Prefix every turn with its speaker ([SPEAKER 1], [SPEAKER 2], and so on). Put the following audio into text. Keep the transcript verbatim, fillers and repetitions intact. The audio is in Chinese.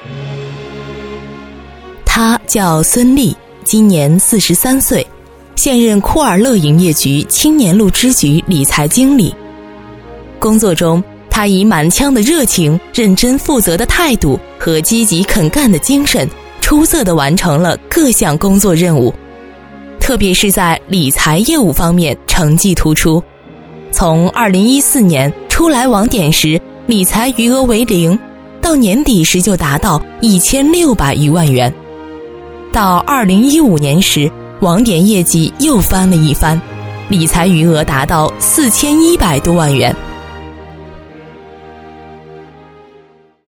[SPEAKER 1] 他叫孙俪，今年四十三岁，现任库尔勒营业局青年路支局理财经理。工作中，他以满腔的热情、认真负责的态度和积极肯干的精神，出色地完成了各项工作任务，特别是在理财业务方面成绩突出。从二零一四年初来网点时理财余额为零，到年底时就达到一千六百余万元。到二零一五年时，网点业绩又翻了一番，理财余额达到四千一百多万元。